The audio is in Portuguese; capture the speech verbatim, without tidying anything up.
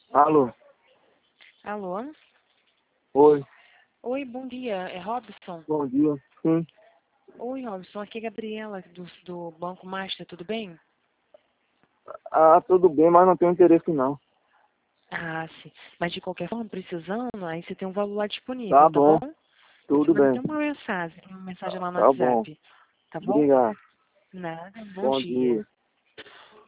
Alô? Alô? Oi, Oi, bom dia. É Robson? bom dia. Sim. Oi, Robson. Aqui é Gabriela, do, do Banco Master, tudo bem? Ah, tudo bem, mas não tenho interesse não. Ah, sim. Mas de qualquer forma, precisando, aí você tem um valor lá disponível, Tá tá bom? bom, Eu te tudo mando bem. até uma mensagem, uma mensagem lá no Tá bom. WhatsApp, tá bom? Obrigado. Nada, bom Bom dia. dia.